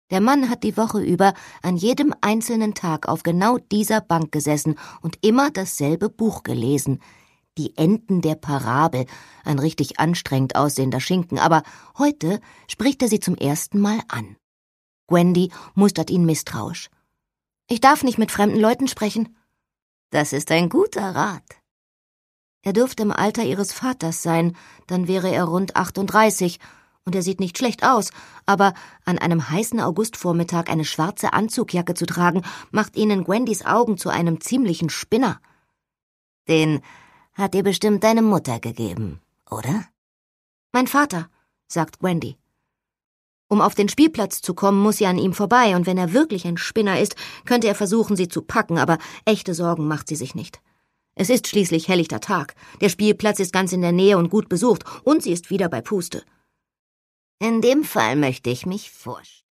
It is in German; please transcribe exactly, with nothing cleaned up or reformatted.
Der Mann hat die Woche über an jedem einzelnen Tag auf genau dieser Bank gesessen und immer dasselbe Buch gelesen. Die Enten der Parabel, ein richtig anstrengend aussehender Schinken, aber heute spricht er sie zum ersten Mal an. Gwendy mustert ihn misstrauisch. »Ich darf nicht mit fremden Leuten sprechen.« »Das ist ein guter Rat.« Er dürfte im Alter ihres Vaters sein, dann wäre er rund achtunddreißig, und er sieht nicht schlecht aus, aber an einem heißen Augustvormittag eine schwarze Anzugjacke zu tragen, macht ihn in Gwendys Augen zu einem ziemlichen Spinner. »Den hat dir bestimmt deine Mutter gegeben, oder?« »Mein Vater«, sagt Gwendy. Um auf den Spielplatz zu kommen, muss sie an ihm vorbei, und wenn er wirklich ein Spinner ist, könnte er versuchen, sie zu packen, aber echte Sorgen macht sie sich nicht. Es ist schließlich helllichter Tag, der Spielplatz ist ganz in der Nähe und gut besucht, und sie ist wieder bei Puste. »In dem Fall möchte ich mich vorstellen.«